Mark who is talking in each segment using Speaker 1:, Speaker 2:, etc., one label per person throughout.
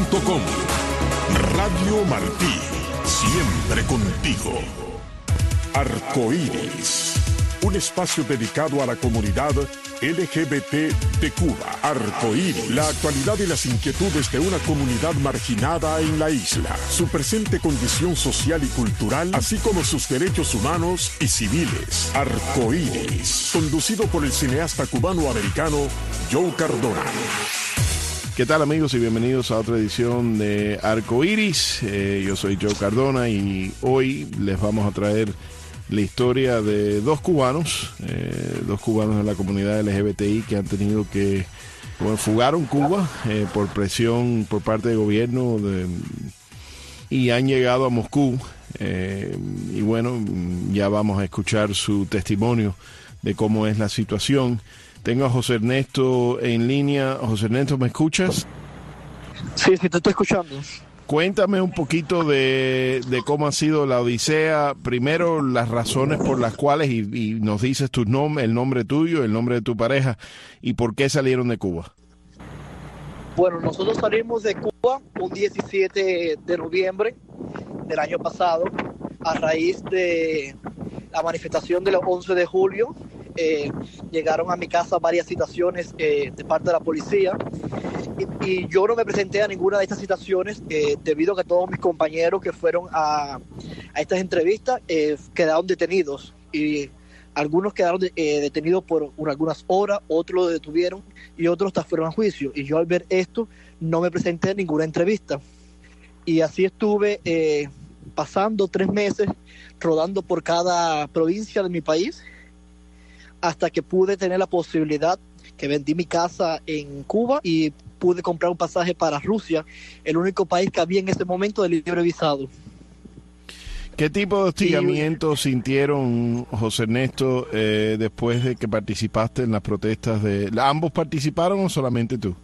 Speaker 1: radio.com. Radio Martí, siempre contigo. Arcoíris, un espacio dedicado a la comunidad LGBT de Cuba. Arcoíris, la actualidad y las inquietudes de una comunidad marginada en la isla, su presente condición social y cultural, así como sus derechos humanos y civiles. Arcoíris, conducido por el cineasta cubano-americano Joe Cardona.
Speaker 2: ¿Qué tal, amigos? Y bienvenidos a otra edición de Arcoíris. Yo soy Joe Cardona y hoy les vamos a traer la historia de dos cubanos de la comunidad LGBTI que han tenido que fugaron Cuba por presión por parte del gobierno y han llegado a Moscú. Y bueno, ya vamos a escuchar su testimonio de cómo es la situación. Tengo a José Ernesto en línea. José Ernesto, ¿me escuchas?
Speaker 3: Sí, te estoy escuchando.
Speaker 2: Cuéntame un poquito de cómo ha sido la odisea. Primero, las razones por las cuales, y nos dices tu nombre, el nombre tuyo, el nombre de tu pareja, y por qué salieron de Cuba.
Speaker 3: Bueno, nosotros salimos de Cuba un 17 de noviembre del año pasado, a raíz de la manifestación del 11 de julio. Llegaron a mi casa varias citaciones de parte de la policía y yo no me presenté a ninguna de estas citaciones debido a que todos mis compañeros que fueron a estas entrevistas quedaron detenidos y algunos quedaron detenidos por algunas horas, otros lo detuvieron y otros hasta fueron a juicio, y yo al ver esto no me presenté a ninguna entrevista y así estuve pasando 3 meses rodando por cada provincia de mi país hasta que pude tener la posibilidad, que vendí mi casa en Cuba y pude comprar un pasaje para Rusia, el único país que había en ese momento de libre visado.
Speaker 2: ¿Qué tipo de hostigamiento sintieron, José Ernesto, después de que participaste en las protestas ¿Ambos participaron o solamente tú?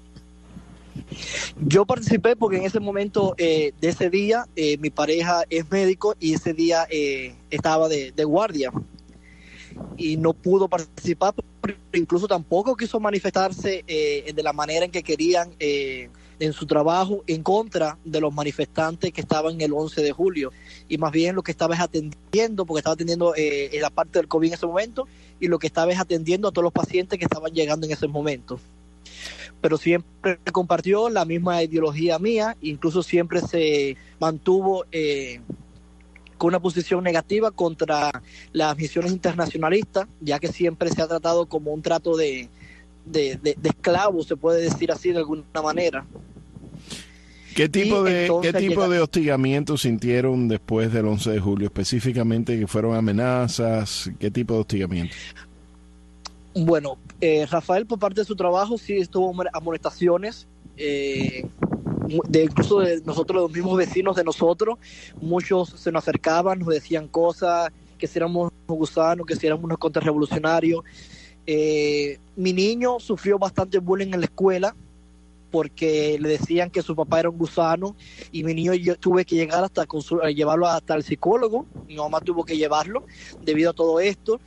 Speaker 3: Yo participé porque en ese momento de ese día mi pareja es médico y ese día estaba de guardia y no pudo participar, pero incluso tampoco quiso manifestarse de la manera en que querían en su trabajo en contra de los manifestantes que estaban el 11 de julio, y más bien lo que estaba es atendiendo, porque estaba atendiendo la parte del COVID en ese momento, y lo que estaba es atendiendo a todos los pacientes que estaban llegando en ese momento. Pero siempre compartió la misma ideología mía, incluso siempre se mantuvo con una posición negativa contra las misiones internacionalistas, ya que siempre se ha tratado como un trato de esclavos, se puede decir así de alguna manera.
Speaker 2: ¿Qué tipo de hostigamiento sintieron después del 11 de julio? Específicamente, ¿que fueron amenazas? ¿Qué tipo de hostigamiento?
Speaker 3: Bueno, Rafael, por parte de su trabajo, sí estuvo amonestaciones, incluso de nosotros, los mismos vecinos de nosotros. Muchos se nos acercaban, nos decían cosas, que si éramos unos gusanos, que si éramos unos contrarrevolucionarios. Mi niño sufrió bastante bullying en la escuela porque le decían que su papá era un gusano, y mi niño, yo tuve que llegar hasta llevarlo hasta el psicólogo. Mi mamá tuvo que llevarlo debido a todo esto.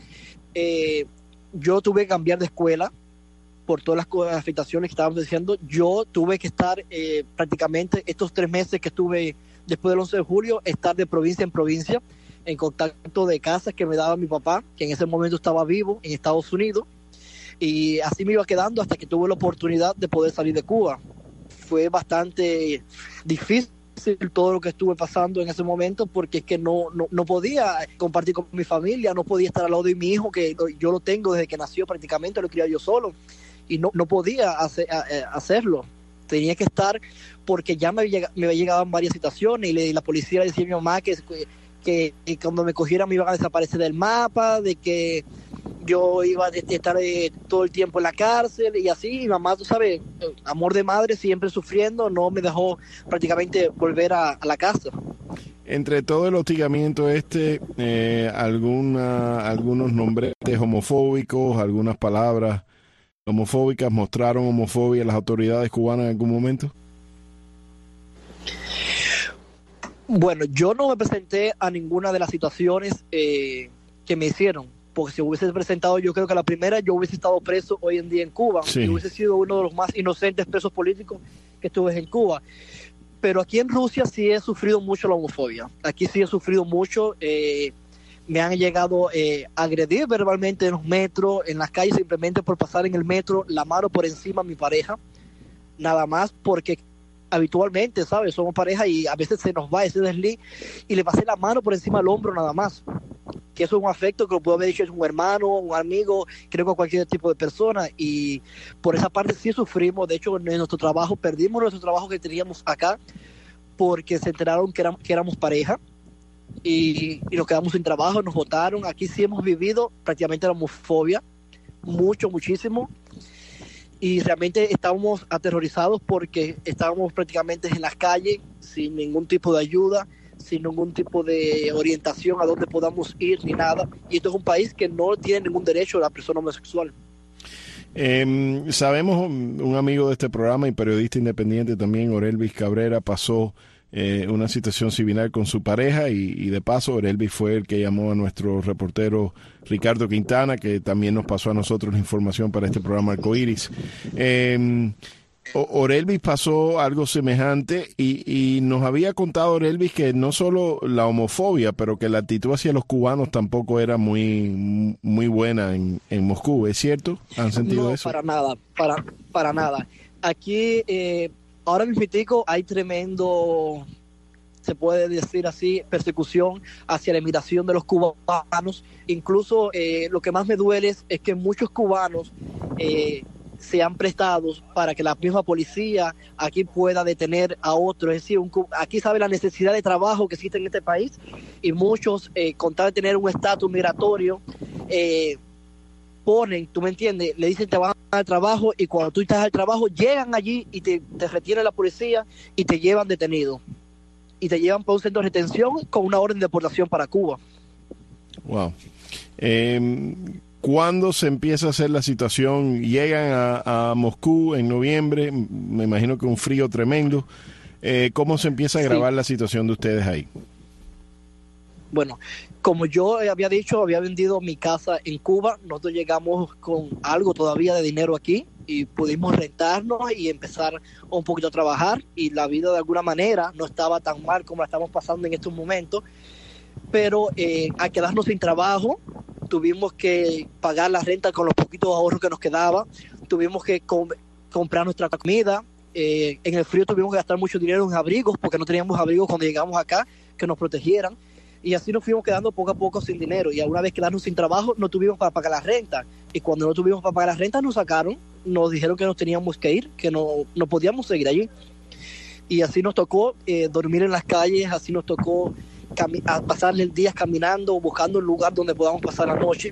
Speaker 3: Yo tuve que cambiar de escuela por todas las afectaciones que estábamos diciendo. Yo tuve que estar prácticamente estos 3 meses que estuve después del 11 de julio, estar de provincia en provincia, en contacto de casas que me daba mi papá, que en ese momento estaba vivo en Estados Unidos, y así me iba quedando hasta que tuve la oportunidad de poder salir de Cuba. Fue bastante difícil todo lo que estuve pasando en ese momento, porque es que no podía compartir con mi familia, no podía estar al lado de mi hijo, que yo lo tengo desde que nació, prácticamente lo he criado yo solo, y no podía hacerlo. Tenía que estar, porque ya me llegaban varias situaciones, y la policía le decía a mi mamá que cuando me cogieran me iban a desaparecer del mapa, de que yo iba a estar todo el tiempo en la cárcel, y así. Mi mamá, tú sabes, amor de madre, siempre sufriendo, no me dejó prácticamente volver a la casa.
Speaker 2: Entre todo el hostigamiento algunos nombres homofóbicos, algunas palabras homofóbicas, ¿mostraron homofobia a las autoridades cubanas en algún momento?
Speaker 3: Bueno, yo no me presenté a ninguna de las situaciones que me hicieron, porque si hubiese presentado, yo creo que la primera, yo hubiese estado preso hoy en día en Cuba.
Speaker 2: Sí.
Speaker 3: Yo hubiese sido uno de los más inocentes presos políticos que estuve en Cuba. Pero aquí en Rusia sí he sufrido mucho la homofobia. Aquí sí he sufrido mucho. Me han llegado a agredir verbalmente en los metros, en las calles, simplemente por pasar en el metro, la mano por encima de mi pareja. Nada más porque habitualmente, ¿sabes? Somos pareja y a veces se nos va ese desliz y le pasé la mano por encima del hombro nada más. Que eso es un afecto que lo puedo haber dicho es un hermano, un amigo, creo que cualquier tipo de persona, y por esa parte sí sufrimos. De hecho, en nuestro trabajo perdimos nuestro trabajo que teníamos acá porque se enteraron que éramos pareja y nos quedamos sin trabajo, nos votaron. Aquí sí hemos vivido prácticamente la homofobia, muchísimo, y realmente estábamos aterrorizados porque estábamos prácticamente en las calles sin ningún tipo de ayuda, sin ningún tipo de orientación a dónde podamos ir ni nada. Y esto es un país que no tiene ningún derecho a la persona homosexual.
Speaker 2: Sabemos, un amigo de este programa y periodista independiente también, Orelvis Cabrera, pasó una situación similar con su pareja y de paso Orelvis fue el que llamó a nuestro reportero Ricardo Quintana, que también nos pasó a nosotros la información para este programa Arcoíris. Orelvis pasó algo semejante y nos había contado Orelvis que no solo la homofobia, pero que la actitud hacia los cubanos tampoco era muy buena en Moscú. ¿Es cierto? ¿Han sentido eso?
Speaker 3: No, para nada. Aquí ahora mismo hay tremendo, se puede decir así, persecución hacia la emigración de los cubanos. Incluso lo que más me duele es que muchos cubanos se han prestado para que la misma policía aquí pueda detener a otros. Es decir, aquí sabe la necesidad de trabajo que existe en este país y muchos, con tal de tener un estatus migratorio, ponen, tú me entiendes, le dicen te van al trabajo y cuando tú estás al trabajo llegan allí y te retiene la policía y te llevan detenido. Y te llevan para un centro de retención con una orden de deportación para Cuba.
Speaker 2: Wow. ¿Cuándo se empieza a hacer la situación? Llegan a Moscú en noviembre, me imagino que un frío tremendo. ¿Cómo se empieza a grabar la situación de ustedes ahí?
Speaker 3: Bueno, como yo había dicho, había vendido mi casa en Cuba. Nosotros llegamos con algo todavía de dinero aquí y pudimos rentarnos y empezar un poquito a trabajar, y la vida de alguna manera no estaba tan mal como la estamos pasando en estos momentos. Pero al quedarnos sin trabajo, tuvimos que pagar la renta con los poquitos ahorros que nos quedaba, tuvimos que comprar nuestra comida, en el frío tuvimos que gastar mucho dinero en abrigos porque no teníamos abrigos cuando llegamos acá que nos protegieran, y así nos fuimos quedando poco a poco sin dinero, y alguna vez quedarnos sin trabajo no tuvimos para pagar la renta, y cuando no tuvimos para pagar la renta nos sacaron, nos dijeron que nos teníamos que ir, que no podíamos seguir allí, y así nos tocó dormir en las calles, así nos tocó a pasarle el día caminando, buscando un lugar donde podamos pasar la noche,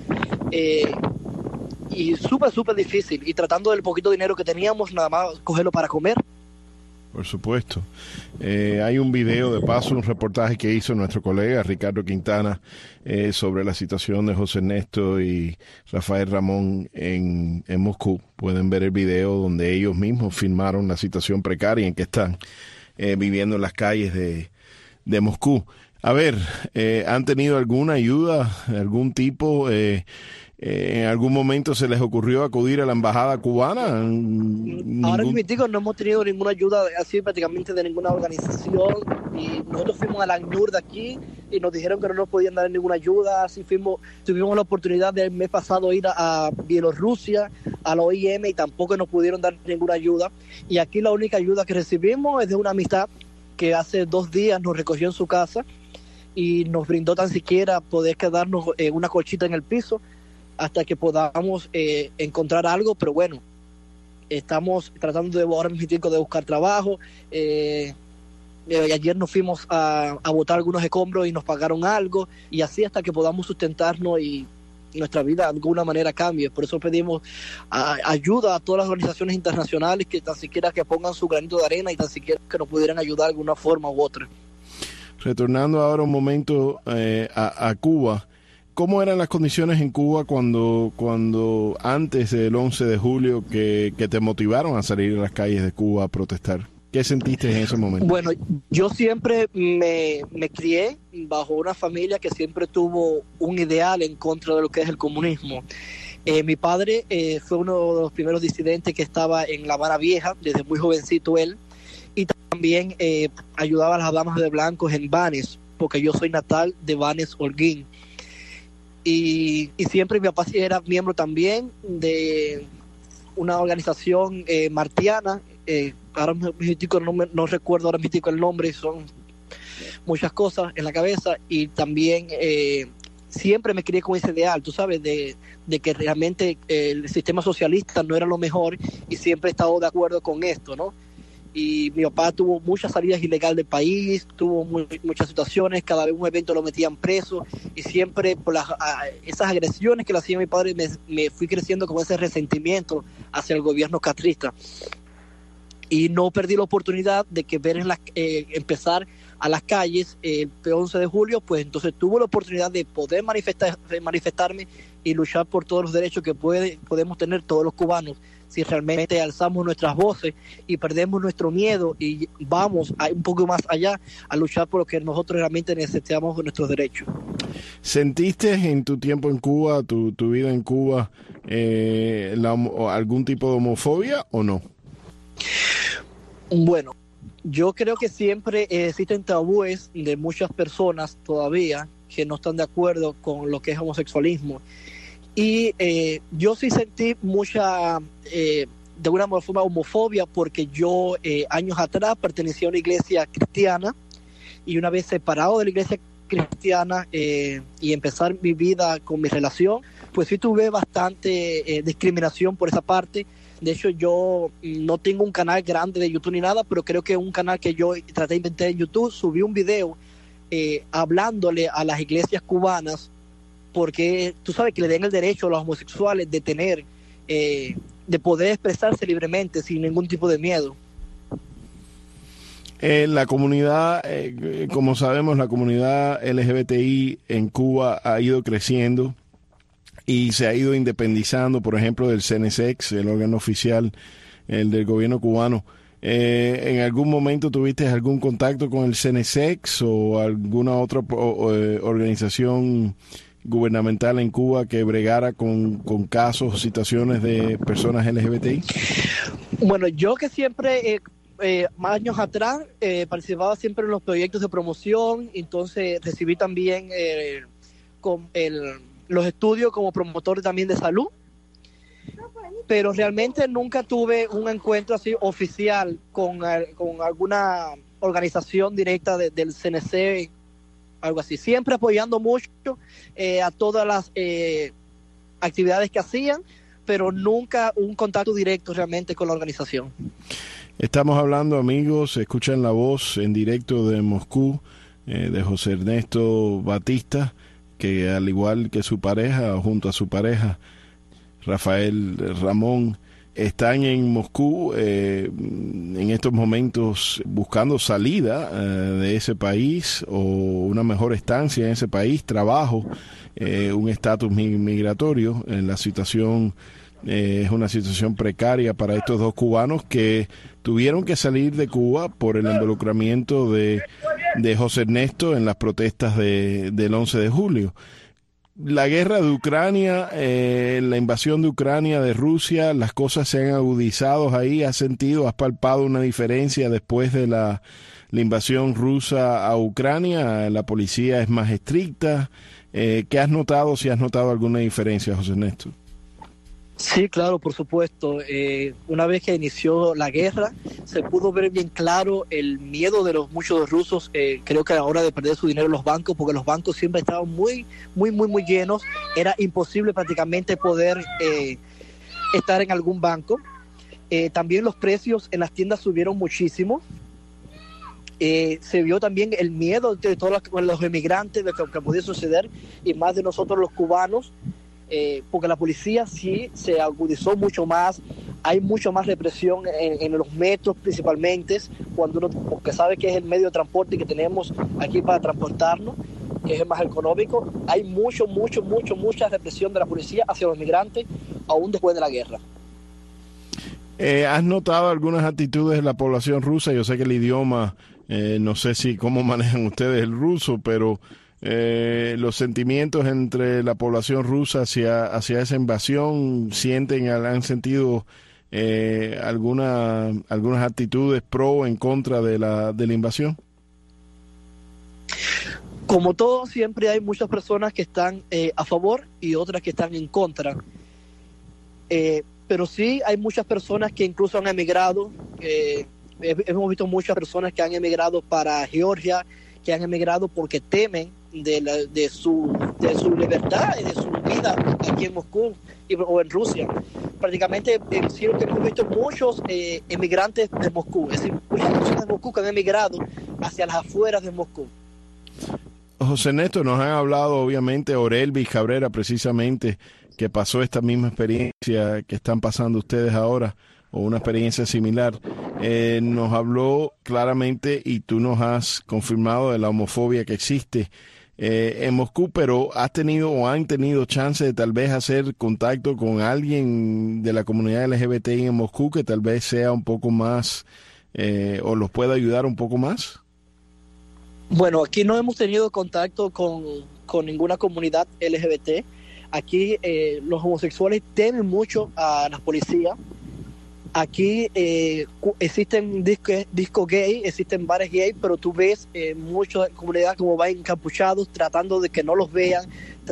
Speaker 3: y súper difícil, y tratando del poquito dinero que teníamos nada más cogerlo para comer.
Speaker 2: Por supuesto. Hay un video de paso, un reportaje que hizo nuestro colega Ricardo Quintana sobre la situación de José Ernesto y Rafael Ramón en Moscú. Pueden ver el video donde ellos mismos filmaron la situación precaria en que están viviendo en las calles de Moscú. A ver, ¿han tenido alguna ayuda, algún tipo? ¿En algún momento se les ocurrió acudir a la embajada cubana?
Speaker 3: Ahora mismo no hemos tenido ninguna ayuda así prácticamente de ninguna organización, y nosotros fuimos a la ACNUR de aquí y nos dijeron que no nos podían dar ninguna ayuda. Así tuvimos la oportunidad del mes pasado ir a Bielorrusia, a la OIM, y tampoco nos pudieron dar ninguna ayuda. Y aquí la única ayuda que recibimos es de una amistad que hace 2 días nos recogió en su casa y nos brindó tan siquiera poder quedarnos una colchita en el piso hasta que podamos encontrar algo. Pero bueno, estamos tratando ahora mismo de buscar trabajo. Ayer nos fuimos a botar algunos escombros y nos pagaron algo, y así hasta que podamos sustentarnos y nuestra vida de alguna manera cambie. Por eso pedimos ayuda a todas las organizaciones internacionales que tan siquiera que pongan su granito de arena y tan siquiera que nos pudieran ayudar de alguna forma u otra.
Speaker 2: Retornando ahora un momento a Cuba, ¿cómo eran las condiciones en Cuba cuando antes del 11 de julio que te motivaron a salir a las calles de Cuba a protestar? ¿Qué sentiste en ese momento?
Speaker 3: Bueno, yo siempre me crié bajo una familia que siempre tuvo un ideal en contra de lo que es el comunismo. Mi padre fue uno de los primeros disidentes que estaba en La Habana Vieja, desde muy jovencito él, y también ayudaba a las damas de blancos en Banes, porque yo soy natal de Banes, Holguín. Y siempre mi papá era miembro también de una organización martiana, ahora no recuerdo ahora mismo el nombre, son muchas cosas en la cabeza, y también siempre me crié con ese ideal, tú sabes, de que realmente el sistema socialista no era lo mejor, y siempre he estado de acuerdo con esto, ¿no? Y mi papá tuvo muchas salidas ilegales del país, tuvo muchas situaciones, cada vez un evento lo metían preso, y siempre por esas agresiones que le hacía mi padre me fui creciendo con ese resentimiento hacia el gobierno castrista. Y no perdí la oportunidad de que empezar a las calles el 11 de julio, pues entonces tuve la oportunidad de poder manifestarme y luchar por todos los derechos que podemos tener todos los cubanos, si realmente alzamos nuestras voces y perdemos nuestro miedo y vamos un poco más allá a luchar por lo que nosotros realmente necesitamos, nuestros derechos.
Speaker 2: ¿Sentiste en tu tiempo en Cuba, tu vida en Cuba, algún tipo de homofobia o no?
Speaker 3: Bueno, yo creo que siempre existen tabúes de muchas personas todavía que no están de acuerdo con lo que es homosexualismo. Y yo sí sentí mucha, de una forma, homofobia, porque yo años atrás pertenecía a una iglesia cristiana, y una vez separado de la iglesia cristiana y empezar mi vida con mi relación, pues sí tuve bastante discriminación por esa parte. De hecho, yo no tengo un canal grande de YouTube ni nada, pero creo que un canal que yo traté de inventar en YouTube, subí un video hablándole a las iglesias cubanas, porque tú sabes que le den el derecho a los homosexuales de tener, de poder expresarse libremente sin ningún tipo de miedo.
Speaker 2: La comunidad, como sabemos, la comunidad LGBTI en Cuba ha ido creciendo y se ha ido independizando, por ejemplo, del CNSX, el órgano oficial del gobierno cubano. ¿En algún momento tuviste algún contacto con el CNSX o alguna otra organización gubernamental en Cuba que bregara con casos o situaciones de personas LGBTI?
Speaker 3: Bueno, yo que siempre, años atrás, participaba siempre en los proyectos de promoción, entonces recibí también los estudios como promotor también de salud, pero realmente nunca tuve un encuentro así oficial con alguna organización directa del CNC, algo así. Siempre apoyando mucho a todas las actividades que hacían, pero nunca un contacto directo realmente con la organización.
Speaker 2: Estamos hablando, amigos, escuchan la voz en directo de Moscú, de José Ernesto Batista, que al igual que su pareja, junto a su pareja, Rafael Ramón, están en Moscú en estos momentos buscando salida de ese país o una mejor estancia en ese país, trabajo, un estatus migratorio. La situación es una situación precaria para estos dos cubanos que tuvieron que salir de Cuba por el involucramiento de José Ernesto en las protestas del 11 de julio. La guerra de Ucrania, la invasión de Ucrania de Rusia, las cosas se han agudizado ahí. ¿Has palpado una diferencia después de la invasión rusa a Ucrania? ¿La policía es más estricta? ¿Qué has notado, si has notado alguna diferencia, José Ernesto?
Speaker 3: Sí, claro, por supuesto. Una vez que inició la guerra, se pudo ver bien claro el miedo de muchos rusos, creo que a la hora de perder su dinero en los bancos, porque los bancos siempre estaban muy llenos. Era imposible prácticamente poder estar en algún banco. También los precios en las tiendas subieron muchísimo. Se vio también el miedo de todos los emigrantes de lo que podía suceder, y más de nosotros los cubanos. Porque la policía sí se agudizó mucho más, hay mucho más represión en los metros principalmente, porque sabe que es el medio de transporte que tenemos aquí para transportarnos, que es el más económico. Hay mucha represión de la policía hacia los migrantes, aún después de la guerra.
Speaker 2: ¿Has notado algunas actitudes de la población rusa? Yo sé que el idioma, no sé cómo manejan ustedes el ruso, pero los sentimientos entre la población rusa hacia esa invasión? ¿Han sentido algunas actitudes pro o en contra de la invasión?
Speaker 3: Como todo, siempre hay muchas personas que están a favor y otras que están en contra. Pero sí hay muchas personas que incluso han emigrado. Hemos visto muchas personas que han emigrado para Georgia, que han emigrado porque temen de su libertad y de su vida aquí en Moscú o en Rusia. Prácticamente sí lo que hemos visto muchos emigrantes de Moscú, es decir, muchas personas de Moscú que han emigrado hacia las afueras de Moscú.
Speaker 2: José Néstor, nos han hablado obviamente Orelvis Cabrera precisamente, que pasó esta misma experiencia que están pasando ustedes ahora, o una experiencia similar. Nos habló claramente y tú nos has confirmado de la homofobia que existe en Moscú, pero ¿has tenido o han tenido chance de tal vez hacer contacto con alguien de la comunidad LGBTI en Moscú que tal vez sea un poco más o los pueda ayudar un poco más?
Speaker 3: Bueno, aquí no hemos tenido contacto con ninguna comunidad LGBT. Aquí los homosexuales temen mucho a la policía. Aquí existen discos gay, existen bares gay, pero tú ves muchas comunidades como van encapuchados, tratando de que no los vean,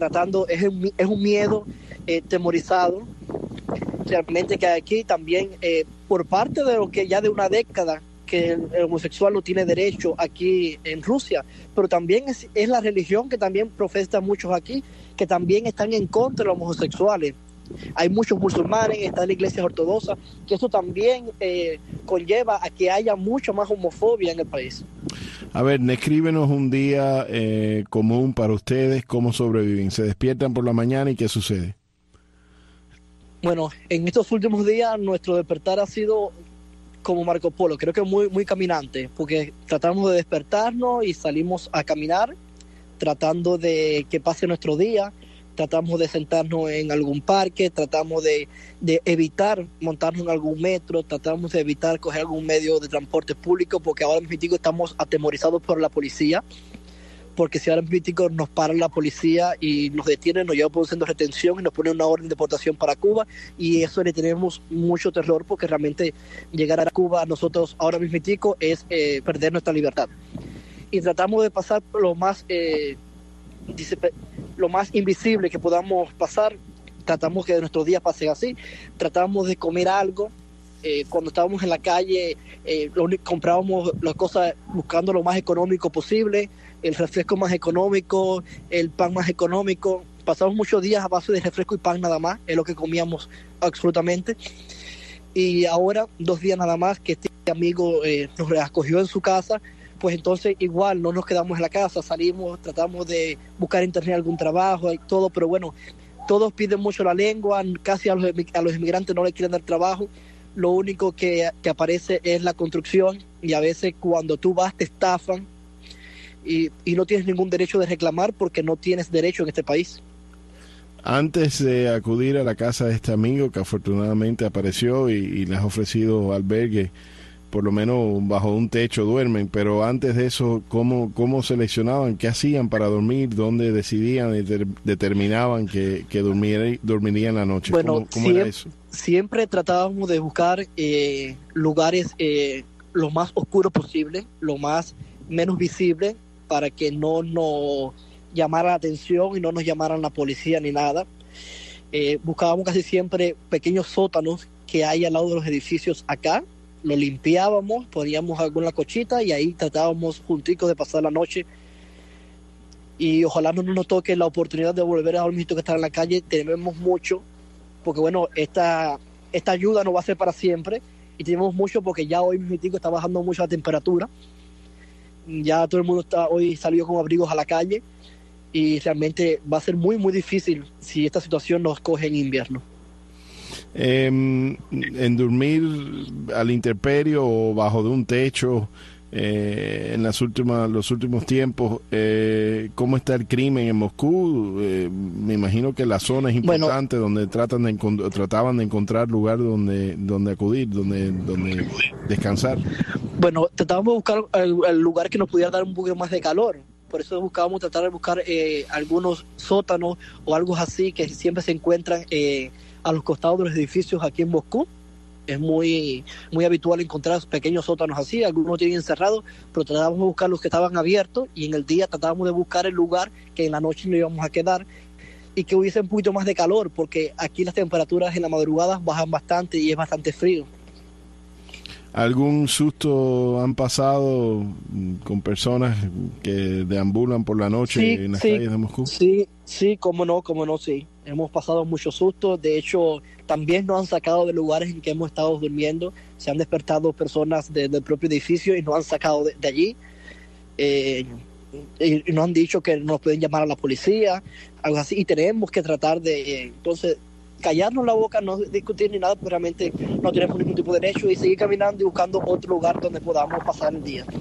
Speaker 3: es un miedo temorizado. Realmente que aquí también, por parte de lo que ya de una década, que el homosexual no tiene derecho aquí en Rusia, pero también es la religión que también profesan muchos aquí, que también están en contra de los homosexuales. Hay muchos musulmanes, está la iglesia ortodoxa, que eso también conlleva a que haya mucho más homofobia en el país.
Speaker 2: A ver, escríbenos un día común para ustedes, cómo sobreviven. ¿Se despiertan por la mañana y qué sucede?
Speaker 3: Bueno, en estos últimos días nuestro despertar ha sido como Marco Polo, creo que muy, muy caminante, porque tratamos de despertarnos y salimos a caminar, tratando de que pase nuestro día, tratamos de sentarnos en algún parque, tratamos de evitar montarnos en algún metro, tratamos de evitar coger algún medio de transporte público, porque ahora mismo estamos atemorizados por la policía, porque si ahora mismo nos para la policía y nos detienen, nos lleva por un centro de retención y nos pone una orden de deportación para Cuba, y eso le tenemos mucho terror, porque realmente llegar a Cuba nosotros ahora mismo es perder nuestra libertad. Y tratamos de pasar lo más invisible que podamos pasar, tratamos que nuestros días pasen así, tratamos de comer algo. Cuando estábamos en la calle, comprábamos las cosas buscando lo más económico posible, el refresco más económico, el pan más económico. Pasamos muchos días a base de refresco y pan nada más, es lo que comíamos absolutamente. Y ahora, 2 días nada más que este amigo nos acogió en su casa, pues entonces igual no nos quedamos en la casa, salimos, tratamos de buscar en internet algún trabajo y todo, pero bueno, todos piden mucho la lengua, casi a los inmigrantes no les quieren dar trabajo. Lo único que aparece es la construcción, y a veces cuando tú vas te estafan y no tienes ningún derecho de reclamar porque no tienes derecho en este país.
Speaker 2: Antes de acudir a la casa de este amigo que afortunadamente apareció y les ha ofrecido albergue, por lo menos bajo un techo duermen, pero antes de eso, ¿cómo seleccionaban? ¿Qué hacían para dormir? ¿Dónde decidían y determinaban que dormirían la noche?
Speaker 3: Bueno,
Speaker 2: ¿Cómo era eso?
Speaker 3: Siempre tratábamos de buscar lugares lo más oscuros posible, lo más menos visible, para que no nos llamara la atención y no nos llamaran la policía ni nada. Buscábamos casi siempre pequeños sótanos que hay al lado de los edificios acá, lo limpiábamos, poníamos alguna cochita y ahí tratábamos junticos de pasar la noche, y ojalá no nos toque la oportunidad de volver a dormir que estar en la calle. Tememos mucho, porque bueno, esta ayuda no va a ser para siempre, y tenemos mucho porque ya hoy mismo está bajando mucho la temperatura, ya todo el mundo hoy salió con abrigos a la calle, y realmente va a ser muy muy difícil si esta situación nos coge en invierno.
Speaker 2: En dormir a la intemperie o bajo de un techo en los últimos tiempos, ¿cómo está el crimen en Moscú? Me imagino que la zona es importante, donde trataban de encontrar lugar donde acudir, donde descansar.
Speaker 3: Bueno, tratábamos de buscar el lugar que nos pudiera dar un poco más de calor, por eso buscábamos tratar de buscar algunos sótanos o algo así que siempre se encuentran a los costados de los edificios aquí en Moscú. Es muy habitual encontrar pequeños sótanos así, algunos tienen cerrados, pero tratábamos de buscar los que estaban abiertos, y en el día tratábamos de buscar el lugar que en la noche no íbamos a quedar y que hubiese un poquito más de calor, porque aquí las temperaturas en la madrugada bajan bastante y es bastante frío.
Speaker 2: ¿Algún susto han pasado con personas que deambulan por la noche en las calles de Moscú?
Speaker 3: Sí, cómo no, sí. Hemos pasado muchos sustos. De hecho, también nos han sacado de lugares en que hemos estado durmiendo. Se han despertado personas del propio edificio y nos han sacado de allí. Y nos han dicho que nos pueden llamar a la policía, algo así. Y tenemos que tratar de, entonces, callarnos la boca, no discutir ni nada, porque realmente no tenemos ningún tipo de derecho, y seguir caminando y buscando otro lugar donde podamos pasar el día.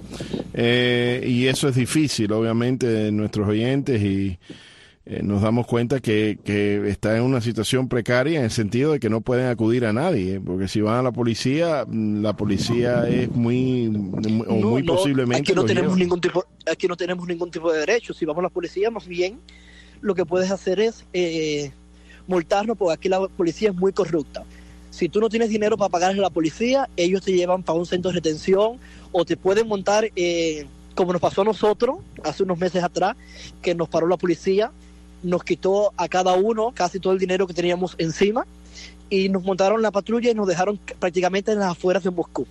Speaker 2: Y eso es difícil, obviamente, nuestros oyentes, y nos damos cuenta que está en una situación precaria en el sentido de que no pueden acudir a nadie, porque si van a la policía es muy posiblemente
Speaker 3: aquí no tenemos ningún tipo de derecho. Si vamos a la policía, más bien lo que puedes hacer es multarnos, porque aquí la policía es muy corrupta. Si tú no tienes dinero para pagarle a la policía, ellos te llevan para un centro de retención, o te pueden montar, como nos pasó a nosotros hace unos meses atrás, que nos paró la policía, nos quitó a cada uno casi todo el dinero que teníamos encima, y nos montaron la patrulla y nos dejaron prácticamente en las afueras de Moscú.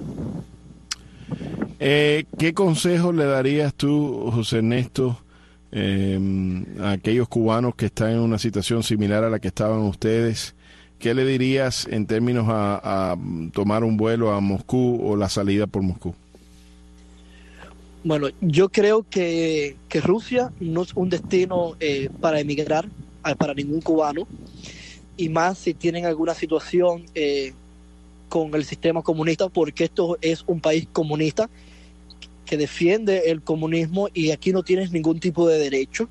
Speaker 2: ¿Qué consejo le darías tú, José Ernesto, a aquellos cubanos que están en una situación similar a la que estaban ustedes? ¿Qué le dirías en términos a tomar un vuelo a Moscú o la salida por Moscú?
Speaker 3: Bueno, yo creo que Rusia no es un destino para emigrar para ningún cubano, y más si tienen alguna situación con el sistema comunista, porque esto es un país comunista que defiende el comunismo, y aquí no tienes ningún tipo de derecho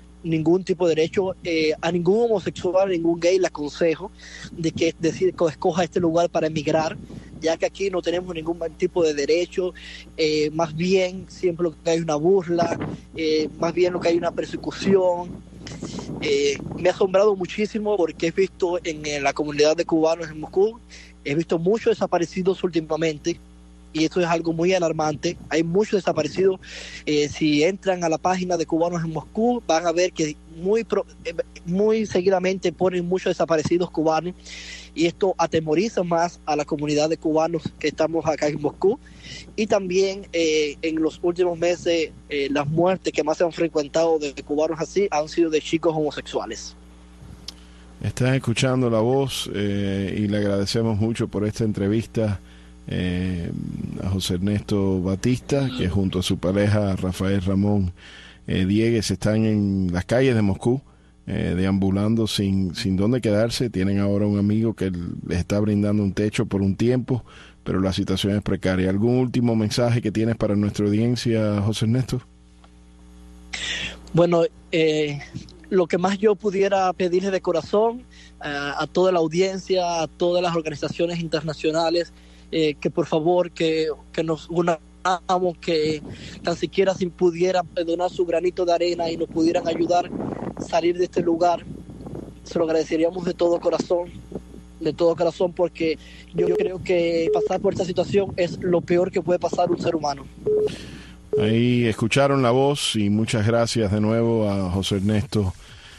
Speaker 3: a ningún homosexual, a ningún gay le aconsejo de que escoja este lugar para emigrar, ya que aquí no tenemos ningún tipo de derecho. Más bien siempre lo que hay es una burla, más bien lo que hay una persecución. Me ha asombrado muchísimo, porque he visto en la comunidad de cubanos en Moscú, he visto muchos desaparecidos últimamente, y esto es algo muy alarmante. Hay muchos desaparecidos. Si entran a la página de Cubanos en Moscú, van a ver que muy seguidamente ponen muchos desaparecidos cubanos, y esto atemoriza más a la comunidad de cubanos que estamos acá en Moscú. Y también en los últimos meses las muertes que más se han frecuentado de cubanos así han sido de chicos homosexuales.
Speaker 2: Estás escuchando la voz, y le agradecemos mucho por esta entrevista a José Ernesto Batista, que junto a su pareja Rafael Ramón Diegues están en las calles de Moscú, deambulando sin dónde quedarse. Tienen ahora un amigo que les está brindando un techo por un tiempo, pero la situación es precaria. ¿Algún último mensaje que tienes para nuestra audiencia, José Ernesto?
Speaker 3: Bueno, lo que más yo pudiera pedirle de corazón a toda la audiencia, a todas las organizaciones internacionales, que por favor que nos unamos, que tan siquiera si pudieran donar su granito de arena y nos pudieran ayudar a salir de este lugar, se lo agradeceríamos de todo corazón, porque yo creo que pasar por esta situación es lo peor que puede pasar un ser humano.
Speaker 2: Ahí escucharon la voz, y muchas gracias de nuevo a José Ernesto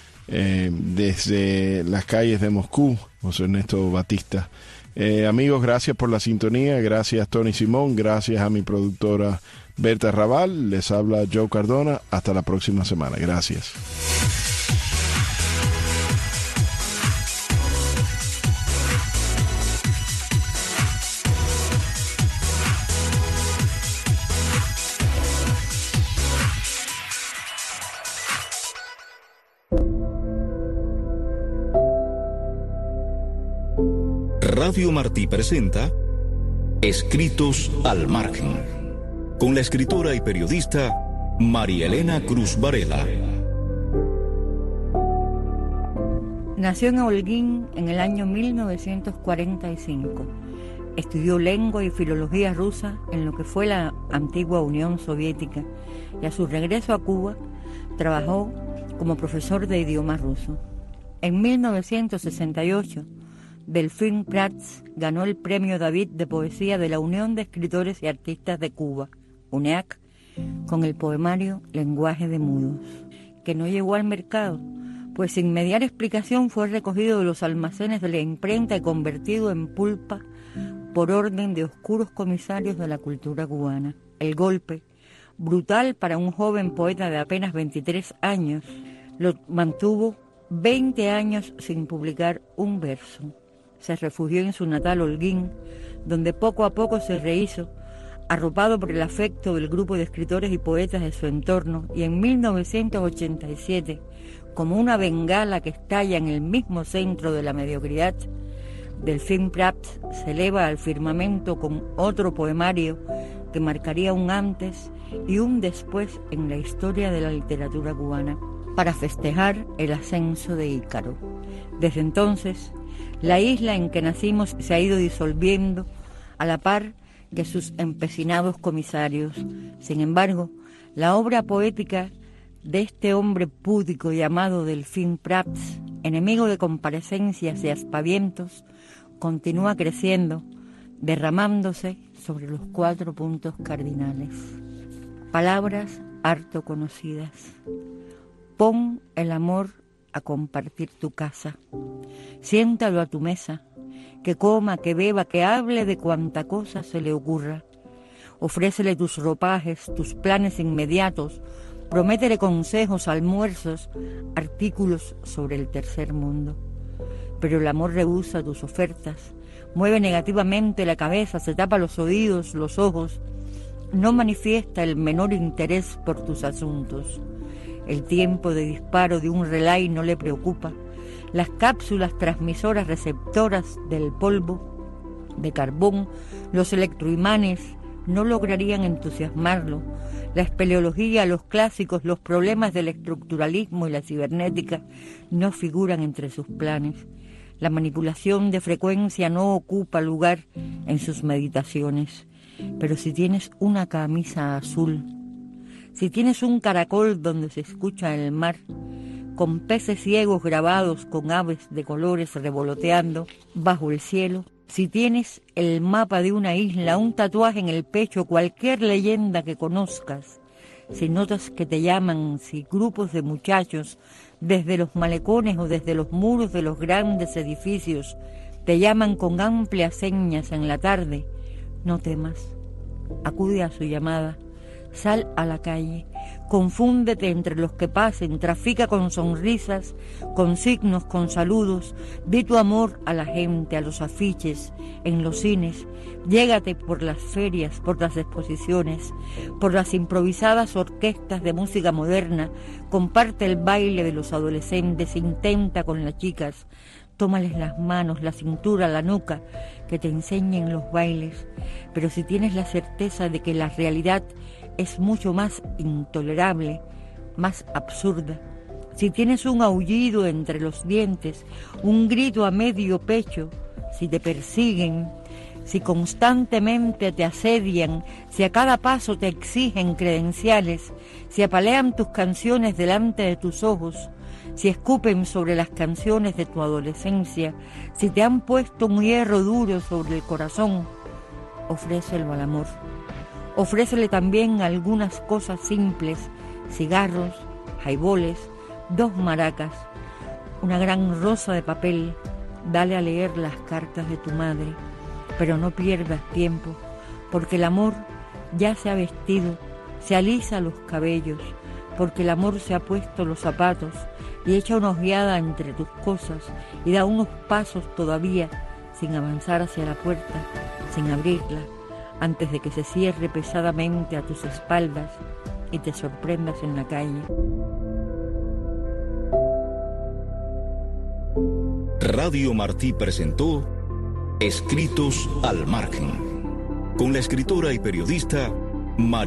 Speaker 2: desde las calles de Moscú, José Ernesto Batista. Amigos, gracias por la sintonía, gracias Tony Simón, gracias a mi productora Berta Raval, les habla Joe Cardona, hasta la próxima semana, gracias.
Speaker 4: Radio Martí presenta Escritos al Margen, con la escritora y periodista María Elena Cruz Varela.
Speaker 5: Nació en Holguín en el año 1945. Estudió lengua y filología rusa en lo que fue la antigua Unión Soviética y a su regreso a Cuba trabajó como profesor de idioma ruso. En 1968, Delfín Prats ganó el Premio David de Poesía de la Unión de Escritores y Artistas de Cuba, UNEAC, con el poemario Lenguaje de Mudos, que no llegó al mercado, pues sin mediar explicación fue recogido de los almacenes de la imprenta y convertido en pulpa por orden de oscuros comisarios de la cultura cubana. El golpe, brutal para un joven poeta de apenas 23 años, lo mantuvo 20 años sin publicar un verso. Se refugió en su natal Holguín, donde poco a poco se rehizo, arropado por el afecto del grupo de escritores y poetas de su entorno, y en 1987, como una bengala que estalla en el mismo centro de la mediocridad, Delfín Prats se eleva al firmamento con otro poemario que marcaría un antes y un después en la historia de la literatura cubana, para festejar el ascenso de Ícaro. Desde entonces, la isla en que nacimos se ha ido disolviendo a la par que sus empecinados comisarios. Sin embargo, la obra poética de este hombre púdico llamado Delfín Prats, enemigo de comparecencias y aspavientos, continúa creciendo, derramándose sobre los 4 puntos cardinales. Palabras harto conocidas. Pon el amor a compartir tu casa. Siéntalo a tu mesa, que coma, que beba, que hable de cuanta cosa se le ocurra. Ofrécele tus ropajes, tus planes inmediatos, prométele consejos, almuerzos, artículos sobre el tercer mundo. Pero el amor rehúsa tus ofertas, mueve negativamente la cabeza, se tapa los oídos, los ojos, no manifiesta el menor interés por tus asuntos. El tiempo de disparo de un relay no le preocupa. Las cápsulas transmisoras receptoras del polvo de carbón, los electroimanes, no lograrían entusiasmarlo. La espeleología, los clásicos, los problemas del estructuralismo y la cibernética no figuran entre sus planes. La manipulación de frecuencia no ocupa lugar en sus meditaciones. Pero si tienes una camisa azul, si tienes un caracol donde se escucha el mar, con peces ciegos grabados con aves de colores revoloteando bajo el cielo, si tienes el mapa de una isla, un tatuaje en el pecho, cualquier leyenda que conozcas, si notas que te llaman, si grupos de muchachos, desde los malecones o desde los muros de los grandes edificios, te llaman con amplias señas en la tarde, no temas, acude a su llamada. Sal a la calle, confúndete entre los que pasen, trafica con sonrisas, con signos, con saludos, di tu amor a la gente, a los afiches, en los cines, llégate por las ferias, por las exposiciones, por las improvisadas orquestas de música moderna, comparte el baile de los adolescentes, intenta con las chicas, tómales las manos, la cintura, la nuca, que te enseñen los bailes, pero si tienes la certeza de que la realidad es mucho más intolerable, más absurda, si tienes un aullido entre los dientes, un grito a medio pecho, si te persiguen, si constantemente te asedian, si a cada paso te exigen credenciales, si apalean tus canciones delante de tus ojos, si escupen sobre las canciones de tu adolescencia, si te han puesto un hierro duro sobre el corazón, ofrécelo al amor. Ofrécele también algunas cosas simples, cigarros, jaiboles, 2 maracas, una gran rosa de papel. Dale a leer las cartas de tu madre, pero no pierdas tiempo, porque el amor ya se ha vestido, se alisa los cabellos, porque el amor se ha puesto los zapatos y echa una ojeada entre tus cosas y da unos pasos todavía sin avanzar hacia la puerta, sin abrirla, antes de que se cierre pesadamente a tus espaldas y te sorprendas en la calle.
Speaker 4: Radio Martí presentó Escritos al Margen, con la escritora y periodista María